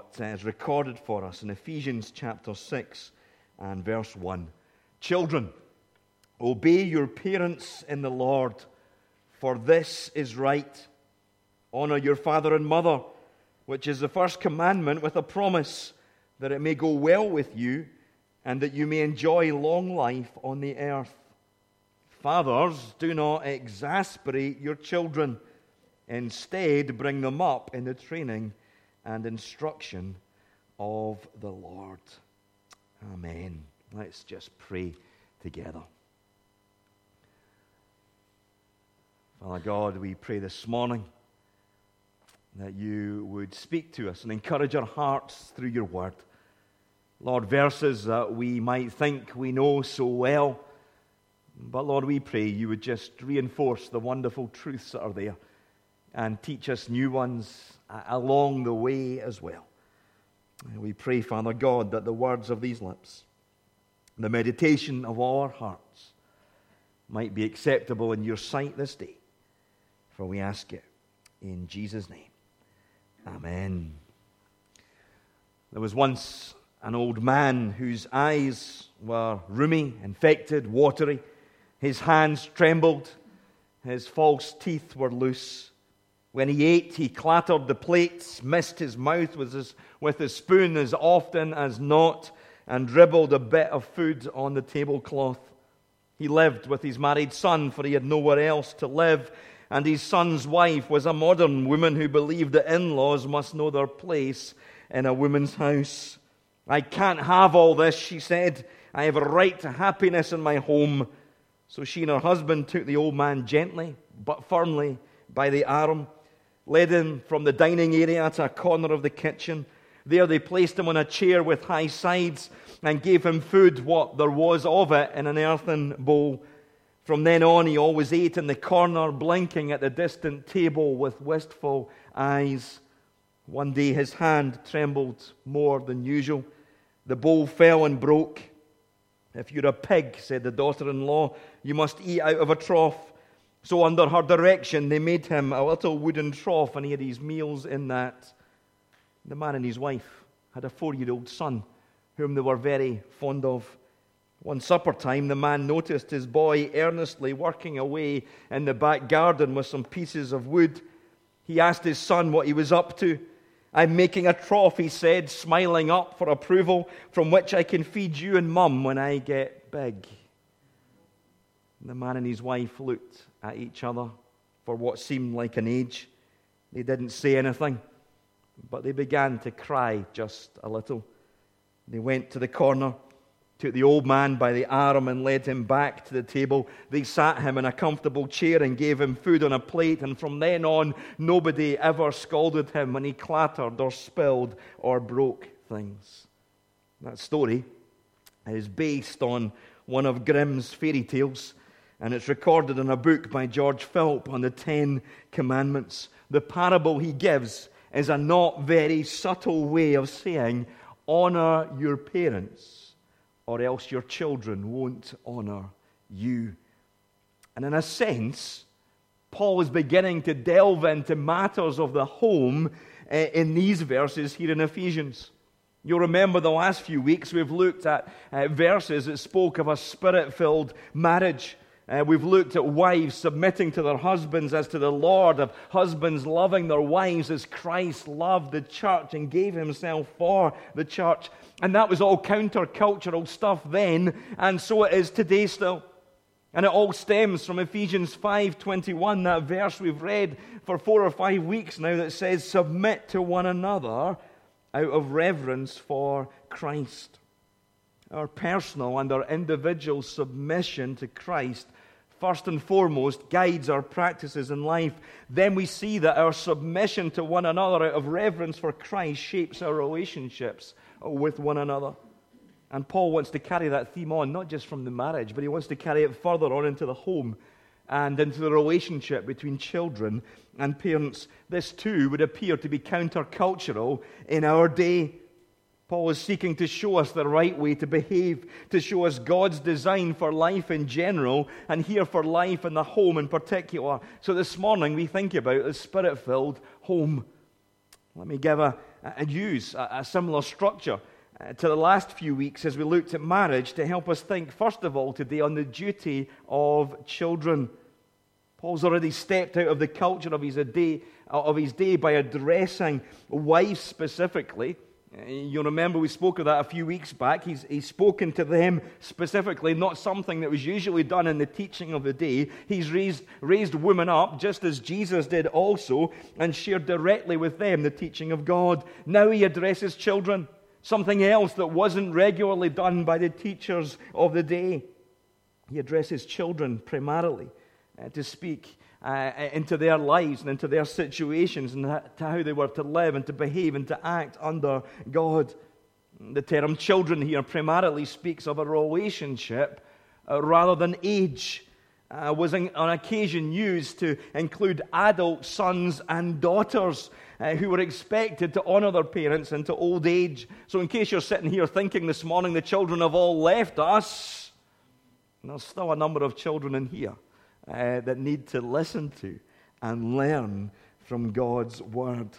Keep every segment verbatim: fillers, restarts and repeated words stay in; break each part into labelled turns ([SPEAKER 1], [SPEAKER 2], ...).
[SPEAKER 1] uh, is recorded for us in Ephesians chapter six and verse one. Children, obey your parents in the Lord, for this is right. Honor your father and mother, which is the first commandment with a promise, that it may go well with you and that you may enjoy long life on the earth. Fathers, do not exasperate your children. Instead, bring them up in the training and instruction of the Lord. Amen. Let's just pray together. Father God, we pray this morning that you would speak to us and encourage our hearts through your word. Lord, verses that we might think we know so well, but Lord, we pray you would just reinforce the wonderful truths that are there and teach us new ones along the way as well. And we pray, Father God, that the words of these lips, the meditation of all our hearts, might be acceptable in your sight this day. For we ask it in Jesus' name. Amen. There was once an old man whose eyes were rheumy, infected, watery. His hands trembled. His false teeth were loose. When he ate, he clattered the plates, missed his mouth with his, with his spoon as often as not, and dribbled a bit of food on the tablecloth. He lived with his married son, for he had nowhere else to live, and his son's wife was a modern woman who believed that in-laws must know their place in a woman's house. I can't have all this, she said. I have a right to happiness in my home. So she and her husband took the old man gently but firmly by the arm, led him from the dining area to a corner of the kitchen. There they placed him on a chair with high sides and gave him food, what there was of it, in an earthen bowl. From then on, he always ate in the corner, blinking at the distant table with wistful eyes. One day his hand trembled more than usual. The bowl fell and broke. If you're a pig, said the daughter-in-law, you must eat out of a trough. So under her direction, they made him a little wooden trough, and he had his meals in that. The man and his wife had a four-year-old son, whom they were very fond of. One supper time, the man noticed his boy earnestly working away in the back garden with some pieces of wood. He asked his son what he was up to. I'm making a trough, he said, smiling up for approval, from which I can feed you and Mum when I get big. The man and his wife looked at each other for what seemed like an age. They didn't say anything, but they began to cry just a little. They went to the corner, took the old man by the arm and led him back to the table. They sat him in a comfortable chair and gave him food on a plate, and from then on, nobody ever scolded him when he clattered or spilled or broke things. That story is based on one of Grimm's fairy tales, and it's recorded in a book by George Philp on the Ten Commandments. The parable he gives is a not very subtle way of saying, honor your parents, or else your children won't honor you. And in a sense, Paul is beginning to delve into matters of the home in these verses here in Ephesians. You'll remember the last few weeks we've looked at uh, verses that spoke of a spirit-filled marriage. Uh, we've looked at wives submitting to their husbands as to the Lord, of husbands loving their wives as Christ loved the church and gave himself for the church. And that was all counter-cultural stuff then, and so it is today still. And it all stems from Ephesians five twenty-one, that verse we've read for four or five weeks now that says, submit to one another out of reverence for Christ. Our personal and our individual submission to Christ first and foremost guides our practices in life. Then we see that our submission to one another out of reverence for Christ shapes our relationships with one another. And Paul wants to carry that theme on, not just from the marriage, but he wants to carry it further on into the home and into the relationship between children and parents. This too would appear to be countercultural in our day. Paul is seeking to show us the right way to behave, to show us God's design for life in general, and here for life in the home in particular. So this morning we think about the Spirit-filled home. Let me give a, a use a, a similar structure uh, to the last few weeks as we looked at marriage to help us think, first of all, today on the duty of children. Paul's already stepped out of the culture of his day, of his day by addressing wives specifically. You'll remember we spoke of that a few weeks back. He's, he's spoken to them specifically, not something that was usually done in the teaching of the day. He's raised, raised women up, just as Jesus did also, and shared directly with them the teaching of God. Now he addresses children, something else that wasn't regularly done by the teachers of the day. He addresses children primarily uh, to speak Uh, into their lives and into their situations and to how they were to live and to behave and to act under God. The term children here primarily speaks of a relationship uh, rather than age. Uh, was in, on occasion used to include adult sons and daughters uh, who were expected to honor their parents into old age. So in case you're sitting here thinking this morning the children have all left us, there's still a number of children in here Uh, that need to listen to and learn from God's Word.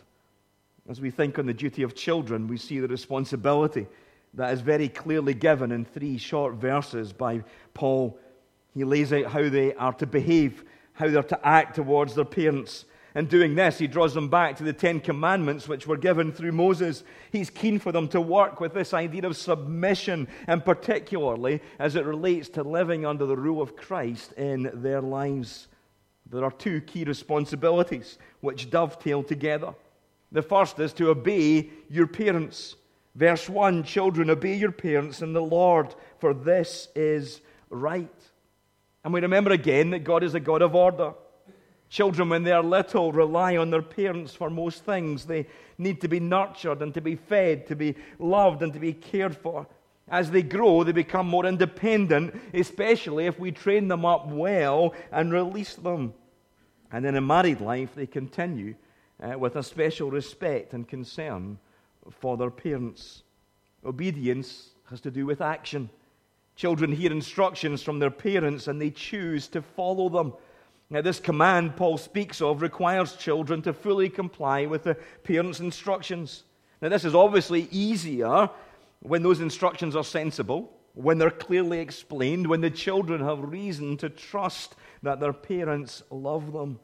[SPEAKER 1] As we think on the duty of children, we see the responsibility that is very clearly given in three short verses by Paul. He lays out how they are to behave, how they're to act towards their parents. In doing this, he draws them back to the Ten Commandments which were given through Moses. He's keen for them to work with this idea of submission, and particularly as it relates to living under the rule of Christ in their lives. There are two key responsibilities which dovetail together. The first is to obey your parents. Verse one, children, obey your parents in the Lord, for this is right. And we remember again that God is a God of order. Children, when they are little, rely on their parents for most things. They need to be nurtured and to be fed, to be loved and to be cared for. As they grow, they become more independent, especially if we train them up well and release them. And in a married life, they continue uh, with a special respect and concern for their parents. Obedience has to do with action. Children hear instructions from their parents and they choose to follow them. Now, this command Paul speaks of requires children to fully comply with the parents' instructions. Now, this is obviously easier when those instructions are sensible, when they're clearly explained, when the children have reason to trust that their parents love them.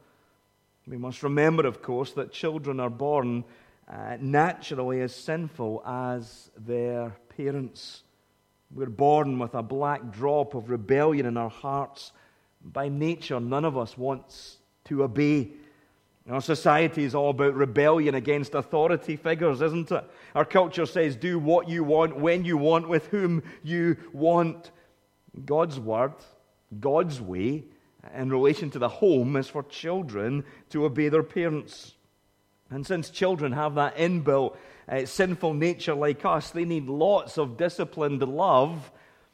[SPEAKER 1] We must remember, of course, that children are born uh, naturally as sinful as their parents. We're born with a black drop of rebellion in our hearts. By nature, none of us wants to obey. Our society is all about rebellion against authority figures, isn't it? Our culture says, do what you want, when you want, with whom you want. God's word, God's way, in relation to the home, is for children to obey their parents. And since children have that inbuilt uh, sinful nature like us, they need lots of disciplined love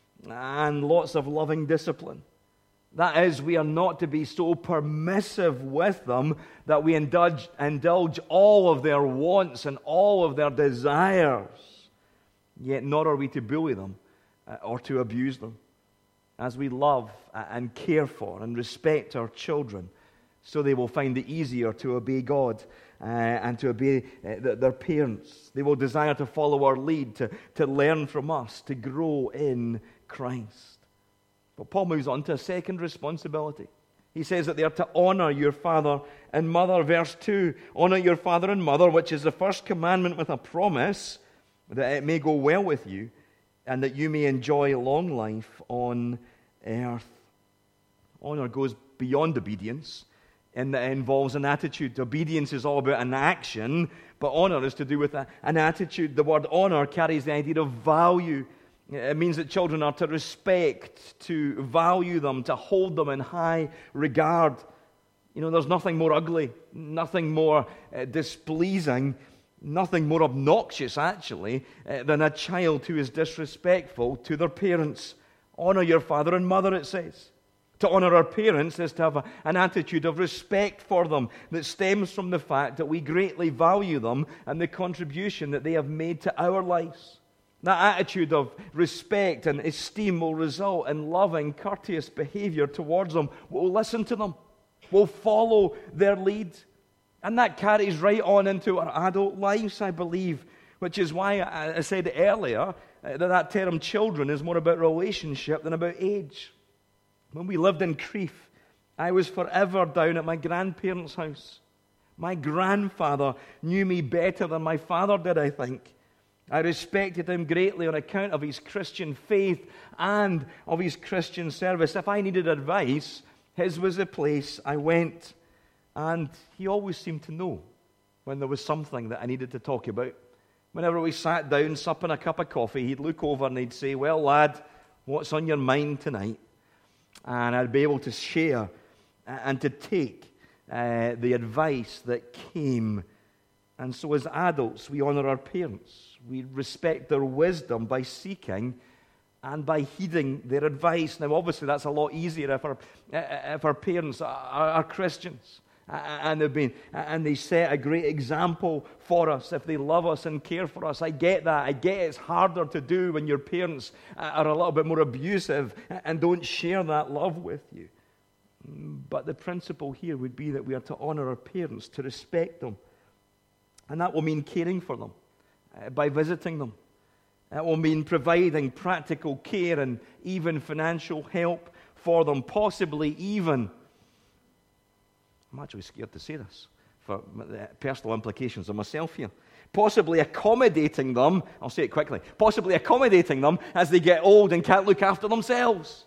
[SPEAKER 1] and lots of loving discipline. That is, we are not to be so permissive with them that we indulge, indulge all of their wants and all of their desires. Yet nor are we to bully them uh, or to abuse them. As we love and care for and respect our children, so they will find it easier to obey God uh, and to obey uh, their parents. They will desire to follow our lead, to, to learn from us, to grow in Christ. But Paul moves on to a second responsibility. He says that they are to honor your father and mother. Verse two, honor your father and mother, which is the first commandment with a promise, that it may go well with you and that you may enjoy long life on earth. Honor goes beyond obedience, and that involves an attitude. Obedience is all about an action, but honor is to do with a, an attitude. The word honor carries the idea of value. It means that children are to respect, to value them, to hold them in high regard. You know, there's nothing more ugly, nothing more uh, displeasing, nothing more obnoxious, actually, uh, than a child who is disrespectful to their parents. Honor your father and mother, it says. To honor our parents is to have a, an attitude of respect for them that stems from the fact that we greatly value them and the contribution that they have made to our lives. That attitude of respect and esteem will result in loving, courteous behavior towards them. We'll listen to them. We'll follow their lead. And that carries right on into our adult lives, I believe, which is why I said earlier that that term children is more about relationship than about age. When we lived in Crieff, I was forever down at my grandparents' house. My grandfather knew me better than my father did, I think. I respected him greatly on account of his Christian faith and of his Christian service. If I needed advice, his was the place I went. And he always seemed to know when there was something that I needed to talk about. Whenever we sat down, supping a cup of coffee, he'd look over and he'd say, "Well, lad, what's on your mind tonight?" And I'd be able to share and to take uh, the advice that came. And so as adults, we honor our parents. We respect their wisdom by seeking and by heeding their advice. Now, obviously, that's a lot easier if our, if our parents are, are Christians. And they've been, and they set a great example for us if they love us and care for us. I get that. I get it's harder to do when your parents are a little bit more abusive and don't share that love with you. But the principle here would be that we are to honor our parents, to respect them. And that will mean caring for them uh, by visiting them. That will mean providing practical care and even financial help for them, possibly even, I'm actually scared to say this for the personal implications of myself here, possibly accommodating them, I'll say it quickly, possibly accommodating them as they get old and can't look after themselves.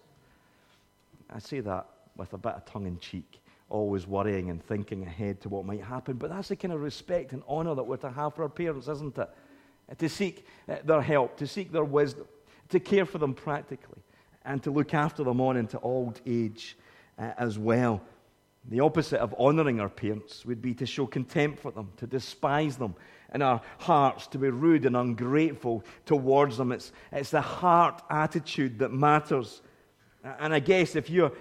[SPEAKER 1] I say that with a bit of tongue-in-cheek, always worrying and thinking ahead to what might happen. But that's the kind of respect and honor that we're to have for our parents, isn't it? To seek their help, to seek their wisdom, to care for them practically, and to look after them on into old age uh, as well. The opposite of honoring our parents would be to show contempt for them, to despise them in our hearts, to be rude and ungrateful towards them. It's, it's the heart attitude that matters. And I guess if you're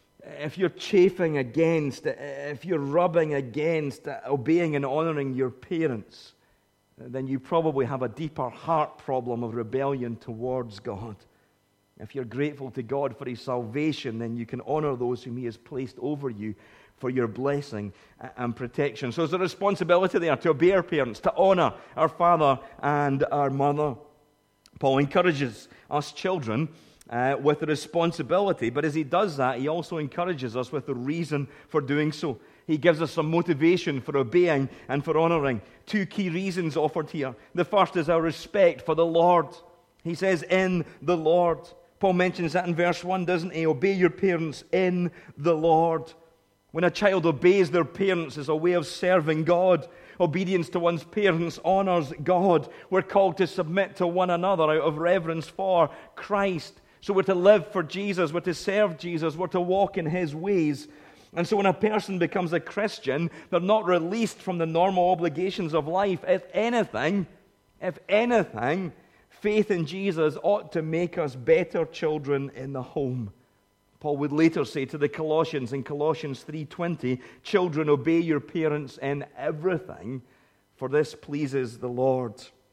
[SPEAKER 1] If you're chafing against, if you're rubbing against obeying and honoring your parents, then you probably have a deeper heart problem of rebellion towards God. If you're grateful to God for His salvation, then you can honor those whom He has placed over you for your blessing and protection. So there's a responsibility there to obey our parents, to honor our father and our mother. Paul encourages us children Uh, with the responsibility, but as he does that, he also encourages us with the reason for doing so. He gives us some motivation for obeying and for honoring. Two key reasons offered here. The first is our respect for the Lord. He says, in the Lord. Paul mentions that in verse one, doesn't he? Obey your parents in the Lord. When a child obeys their parents as a way of serving God, obedience to one's parents honors God. We're called to submit to one another out of reverence for Christ. So we're to live for Jesus, we're to serve Jesus, we're to walk in His ways. And so when a person becomes a Christian, they're not released from the normal obligations of life. If anything, if anything, faith in Jesus ought to make us better children in the home. Paul would later say to the Colossians in Colossians three twenty, children, obey your parents in everything, for this pleases the Lord.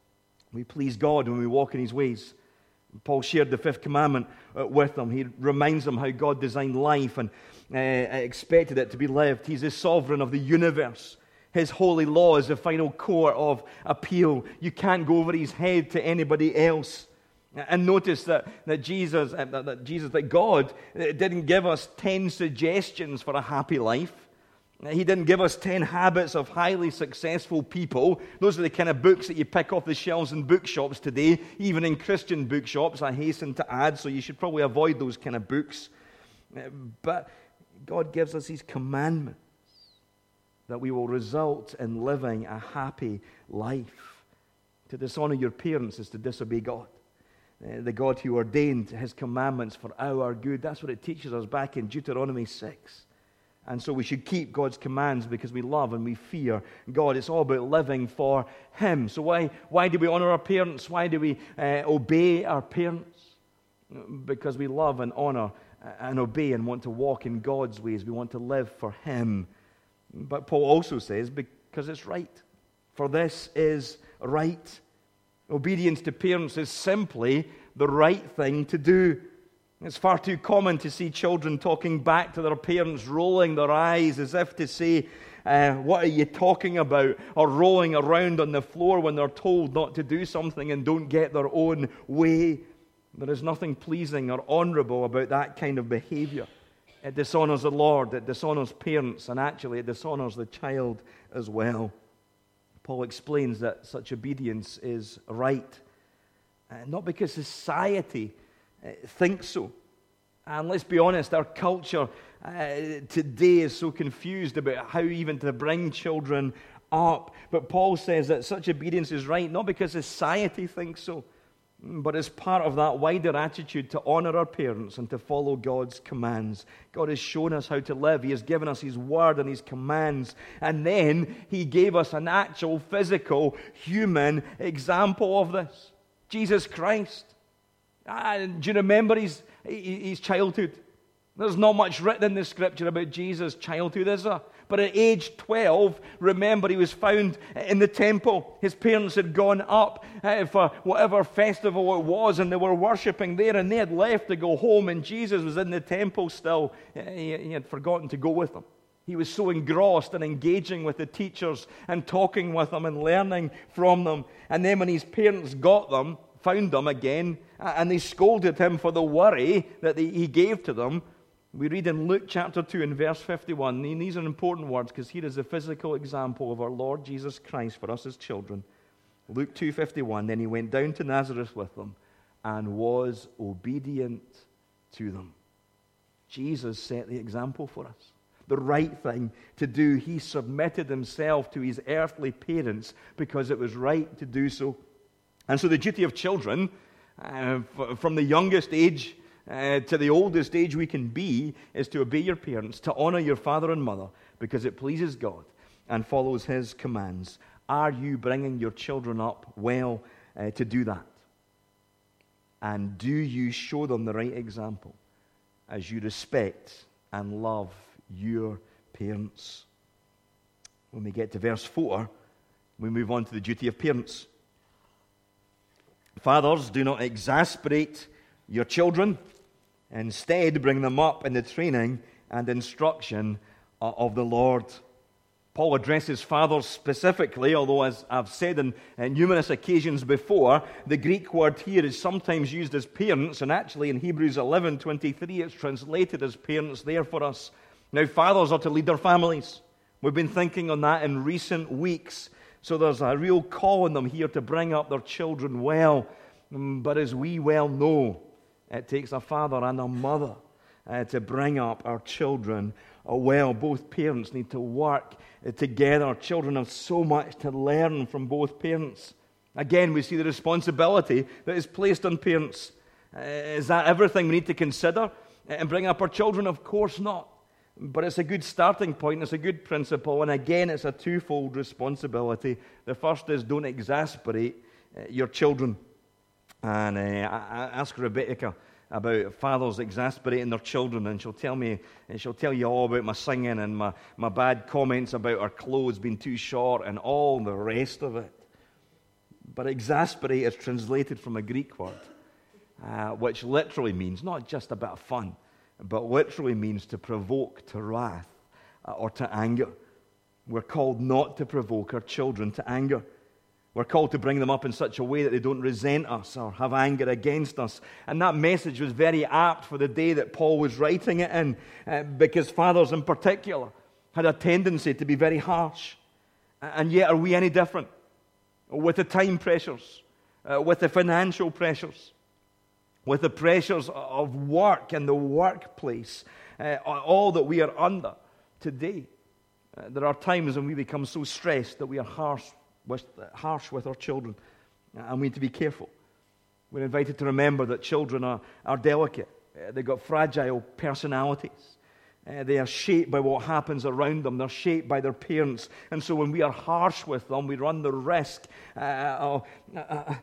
[SPEAKER 1] We please God when we walk in His ways. Paul shared the fifth commandment uh, with them. He reminds them how God designed life and uh, expected it to be lived. He's the sovereign of the universe. His holy law is the final core of appeal. You can't go over His head to anybody else. And notice that, that Jesus, uh, that, that Jesus, that God uh, didn't give us ten suggestions for a happy life. He didn't give us ten habits of highly successful people. Those are the kind of books that you pick off the shelves in bookshops today, even in Christian bookshops, I hasten to add, so you should probably avoid those kind of books. But God gives us His commandments that we will result in living a happy life. To dishonor your parents is to disobey God. The God who ordained His commandments for our good. That's what it teaches us back in Deuteronomy six. And so we should keep God's commands because we love and we fear God. It's all about living for Him. So why, why do we honor our parents? Why do we uh, obey our parents? Because we love and honor and obey and want to walk in God's ways. We want to live for Him. But Paul also says, because it's right. For this is right. Obedience to parents is simply the right thing to do. It's far too common to see children talking back to their parents, rolling their eyes as if to say, Uh, what are you talking about? Or rolling around on the floor when they're told not to do something and don't get their own way. There is nothing pleasing or honorable about that kind of behavior. It dishonors the Lord, it dishonors parents, and actually it dishonors the child as well. Paul explains that such obedience is right. Uh, not because society uh, thinks so. And let's be honest, our culture uh, today is so confused about how even to bring children up. But Paul says that such obedience is right, not because society thinks so, but as part of that wider attitude to honor our parents and to follow God's commands. God has shown us how to live. He has given us His word and His commands. And then He gave us an actual, physical, human example of this. Jesus Christ. Ah, do you remember his, his childhood? There's not much written in the Scripture about Jesus' childhood, is there? But at age twelve, remember, he was found in the temple. His parents had gone up uh, for whatever festival it was, and they were worshipping there, and they had left to go home, and Jesus was in the temple still. He, he had forgotten to go with them. He was so engrossed and engaging with the teachers and talking with them and learning from them. And then when his parents got them, found them again, and they scolded him for the worry that they, he gave to them, we read in Luke chapter two and verse fifty-one, and these are important words because here is a physical example of our Lord Jesus Christ for us as children. Luke two fifty-one, then he went down to Nazareth with them and was obedient to them. Jesus set the example for us. The right thing to do. He submitted himself to his earthly parents because it was right to do so. And so the duty of children, uh, f- from the youngest age uh, to the oldest age we can be, is to obey your parents, to honor your father and mother, because it pleases God and follows His commands. Are you bringing your children up well uh, to do that? And do you show them the right example as you respect and love your parents? When we get to verse four, we move on to the duty of parents. Fathers, do not exasperate your children. Instead, bring them up in the training and instruction of the Lord. Paul addresses fathers specifically, although as I've said on numerous occasions before, the Greek word here is sometimes used as parents, and actually in Hebrews eleven twenty-three it's translated as parents there for us. Now, fathers are to lead their families. We've been thinking on that in recent weeks. So there's a real call on them here to bring up their children well. But as we well know, it takes a father and a mother uh, to bring up our children well. Both parents need to work uh, together. Children have so much to learn from both parents. Again, we see the responsibility that is placed on parents. Uh, is that everything we need to consider and bring up our children? Of course not. But it's a good starting point, it's a good principle, and again, it's a twofold responsibility. The first is don't exasperate uh, your children. And uh, I, I ask Rebecca about fathers exasperating their children, and she'll tell me, and she'll tell you all about my singing and my, my bad comments about our clothes being too short and all the rest of it. But exasperate is translated from a Greek word, uh, which literally means not just a bit of fun, but literally means to provoke to wrath uh, or to anger. We're called not to provoke our children to anger. We're called to bring them up in such a way that they don't resent us or have anger against us. And that message was very apt for the day that Paul was writing it in, uh, because fathers in particular had a tendency to be very harsh. And yet, are we any different? With the time pressures, uh, with the financial pressures, with the pressures of work and the workplace, uh, all that we are under today. Uh, there are times when we become so stressed that we are harsh with, harsh with our children, and we need to be careful. We're invited to remember that children are, are delicate. Uh, they've got fragile personalities. Uh, they are shaped by what happens around them. They're shaped by their parents. And so when we are harsh with them, we run the risk uh, of, uh,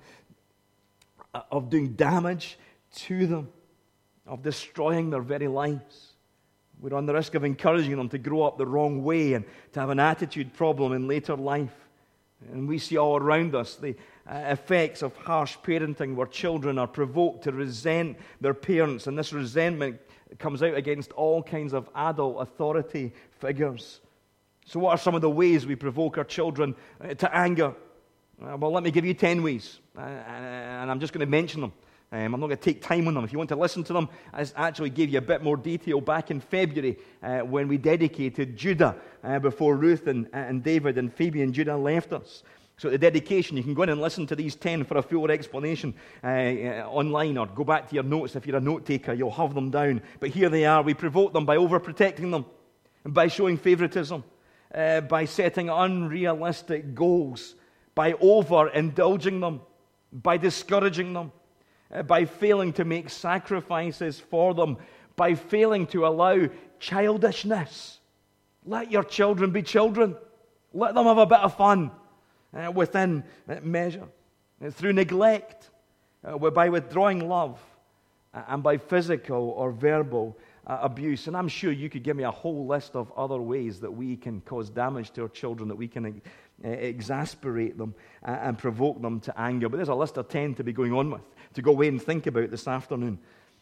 [SPEAKER 1] of doing damage to them, of destroying their very lives. We run the risk of encouraging them to grow up the wrong way and to have an attitude problem in later life. And we see all around us the uh, effects of harsh parenting where children are provoked to resent their parents, and this resentment comes out against all kinds of adult authority figures. So what are some of the ways we provoke our children uh, to anger? Uh, well, let me give you ten ways, uh, and I'm just going to mention them. Um, I'm not going to take time on them. If you want to listen to them, I actually gave you a bit more detail back in February uh, when we dedicated Judah uh, before Ruth and, and David and Phoebe and Judah left us. So at the dedication, you can go in and listen to these ten for a fuller explanation uh, uh, online, or go back to your notes. If you're a note taker, you'll have them down. But here they are. We provoke them by overprotecting them, and by showing favoritism, uh, by setting unrealistic goals, by overindulging them, by discouraging them, uh, by failing to make sacrifices for them, by failing to allow childishness. Let your children be children. Let them have a bit of fun uh, within uh, measure. Uh, through neglect, uh, by withdrawing love, uh, and by physical or verbal uh, abuse. And I'm sure you could give me a whole list of other ways that we can cause damage to our children, that we can Uh, exasperate them uh, and provoke them to anger. But there's a list of ten to be going on with, to go away and think about this afternoon.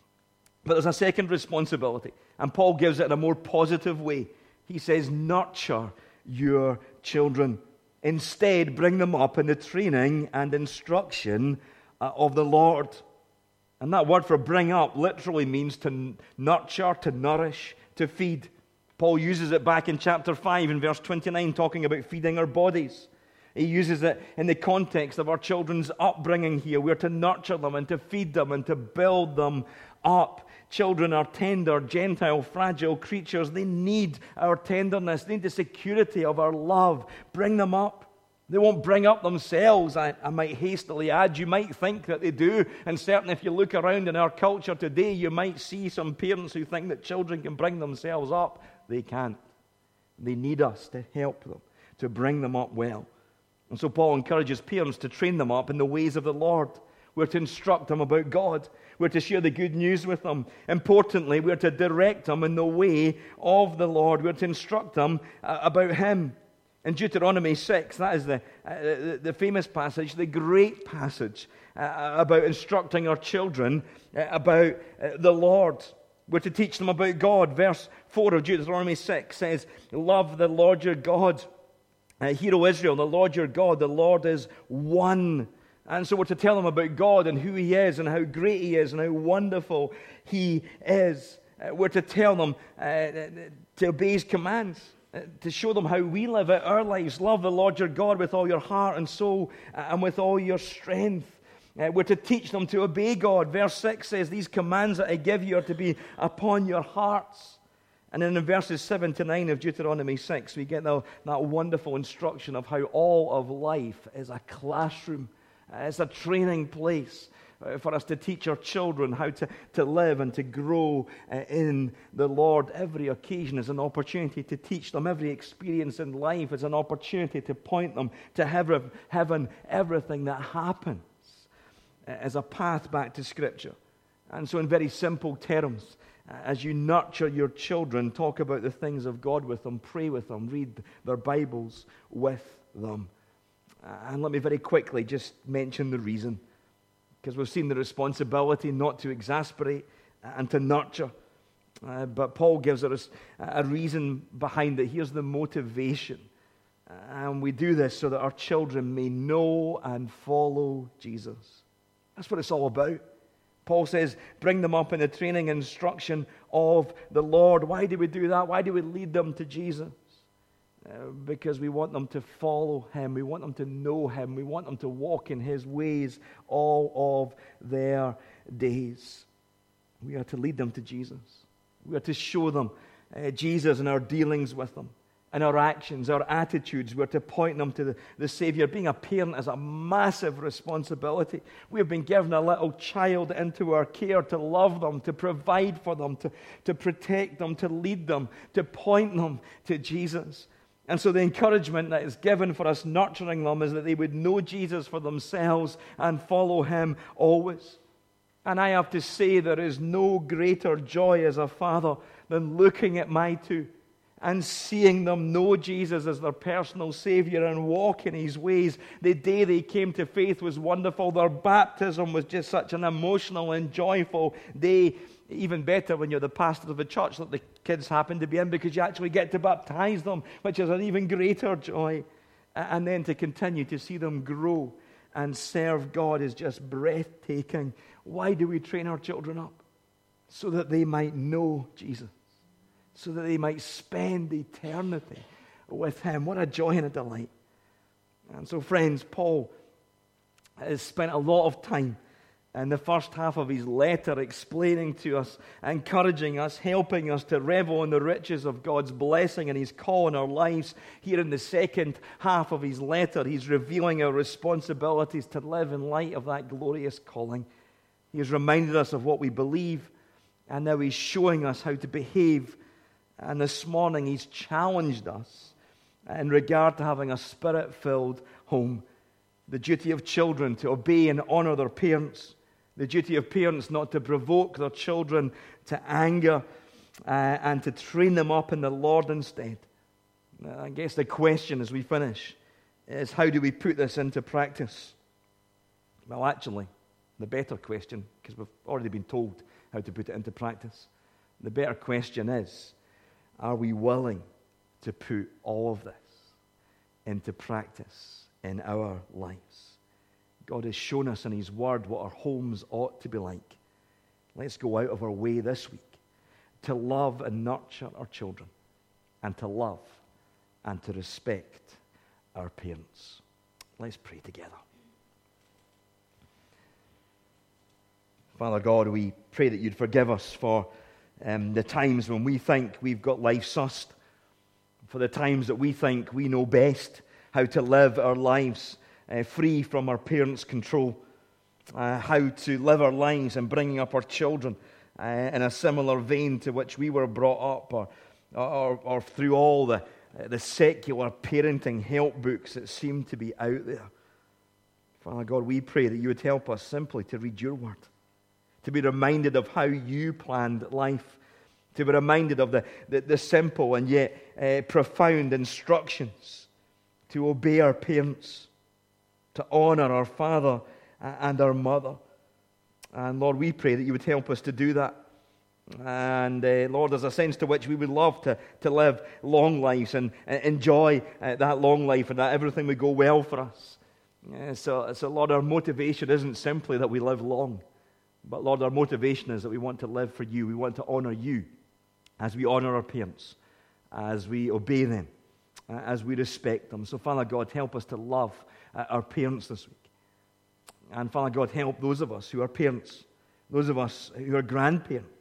[SPEAKER 1] But there's a second responsibility, and Paul gives it in a more positive way. He says, nurture your children. Instead, bring them up in the training and instruction uh, of the Lord. And that word for bring up literally means to n- nurture, to nourish, to feed. Paul uses it back in chapter five in verse twenty-nine, talking about feeding our bodies. He uses it in the context of our children's upbringing here. We're to nurture them and to feed them and to build them up. Children are tender, gentle, fragile creatures. They need our tenderness. They need the security of our love. Bring them up. They won't bring up themselves, I, I might hastily add. You might think that they do. And certainly if you look around in our culture today, you might see some parents who think that children can bring themselves up. They can't. They need us to help them, to bring them up well. And so Paul encourages parents to train them up in the ways of the Lord. We're to instruct them about God. We're to share the good news with them. Importantly, we're to direct them in the way of the Lord. We're to instruct them uh, about Him. In Deuteronomy six, that is the, uh, the, the famous passage, the great passage uh, about instructing our children uh, about uh, the Lord. We're to teach them about God. Verse four of Deuteronomy six says, love the Lord your God. Uh, Hear, O Israel, the Lord your God, the Lord is one. And so we're to tell them about God and who He is and how great He is and how wonderful He is. Uh, we're to tell them uh, to obey His commands, uh, to show them how we live out our lives. Love the Lord your God with all your heart and soul uh, and with all your strength. Uh, we're to teach them to obey God. Verse six says, these commands that I give you are to be upon your hearts. And then in verses seven to nine of Deuteronomy six, we get the, that wonderful instruction of how all of life is a classroom. Uh, it's a training place uh, for us to teach our children how to, to live and to grow uh, in the Lord. Every occasion is an opportunity to teach them. Every experience in life is an opportunity to point them to heaven. heaven. Everything that happens as a path back to Scripture. And so in very simple terms, as you nurture your children, talk about the things of God with them, pray with them, read their Bibles with them. And let me very quickly just mention the reason, because we've seen the responsibility not to exasperate and to nurture. Uh, but Paul gives us a reason behind it. Here's the motivation. And we do this so that our children may know and follow Jesus. That's what it's all about. Paul says, bring them up in the training and instruction of the Lord. Why do we do that? Why do we lead them to Jesus? Uh, because we want them to follow Him. We want them to know Him. We want them to walk in His ways all of their days. We are to lead them to Jesus. We are to show them uh, Jesus in our dealings with them, in our actions, our attitudes. We're to point them to the, the Savior. Being a parent is a massive responsibility. We have been given a little child into our care to love them, to provide for them, to, to protect them, to lead them, to point them to Jesus. And so the encouragement that is given for us nurturing them is that they would know Jesus for themselves and follow Him always. And I have to say, there is no greater joy as a father than looking at my two and seeing them know Jesus as their personal Savior and walk in His ways. The day they came to faith was wonderful. Their baptism was just such an emotional and joyful day. Even better when you're the pastor of a church that the kids happen to be in, because you actually get to baptize them, which is an even greater joy. And then to continue to see them grow and serve God is just breathtaking. Why do we train our children up? So that they might know Jesus. So that they might spend eternity with Him. What a joy and a delight. And so, friends, Paul has spent a lot of time in the first half of his letter explaining to us, encouraging us, helping us to revel in the riches of God's blessing and His call in our lives. Here in the second half of his letter, he's revealing our responsibilities to live in light of that glorious calling. He has reminded us of what we believe, and now he's showing us how to behave. And this morning he's challenged us in regard to having a Spirit-filled home. The duty of children to obey and honor their parents. The duty of parents not to provoke their children to anger uh, and to train them up in the Lord instead. Uh, I guess the question as we finish is, how do we put this into practice? Well, actually, the better question, because we've already been told how to put it into practice, the better question is, are we willing to put all of this into practice in our lives? God has shown us in His Word what our homes ought to be like. Let's go out of our way this week to love and nurture our children, and to love and to respect our parents. Let's pray together. Father God, we pray that You'd forgive us for um, the times when we think we've got life sussed, for the times that we think we know best how to live our lives Uh, free from our parents' control, uh, how to live our lives and bringing up our children uh, in a similar vein to which we were brought up, or, or, or through all the, uh, the secular parenting help books that seem to be out there. Father God, we pray that You would help us simply to read Your Word, to be reminded of how You planned life, to be reminded of the, the, the simple and yet uh, profound instructions to obey our parents, to honor our father and our mother. And Lord, we pray that You would help us to do that. And uh, Lord, there's a sense to which we would love to, to live long lives and uh, enjoy uh, that long life, and that everything would go well for us. Uh, so, so Lord, our motivation isn't simply that we live long, but Lord, our motivation is that we want to live for You. We want to honor You as we honor our parents, as we obey them, uh, as we respect them. So Father God, help us to love uh, our parents this week. And Father God, help those of us who are parents, those of us who are grandparents,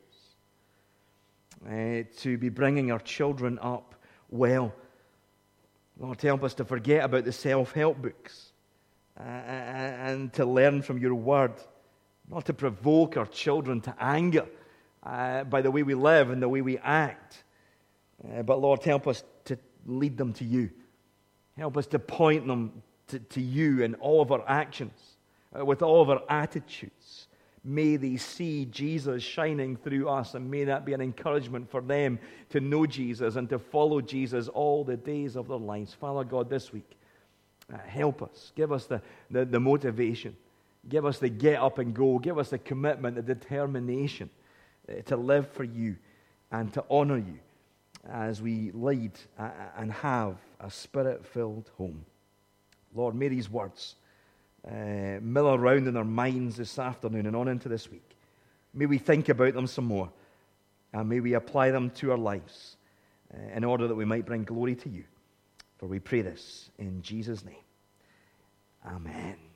[SPEAKER 1] uh, to be bringing our children up well. Lord, help us to forget about the self-help books uh, and to learn from Your Word, not to provoke our children to anger uh, by the way we live and the way we act. Uh, but Lord, help us to lead them to You. Help us to point them to, to You in all of our actions, uh, with all of our attitudes. May they see Jesus shining through us, and may that be an encouragement for them to know Jesus and to follow Jesus all the days of their lives. Father God, this week, uh, help us. Give us the, the, the motivation. Give us the get up and go. Give us the commitment, the determination uh, to live for You and to honor You as we lead uh, and have a Spirit-filled home. Lord, may these words uh, mill around in our minds this afternoon and on into this week. May we think about them some more, and may we apply them to our lives uh, in order that we might bring glory to You. For we pray this in Jesus' name. Amen.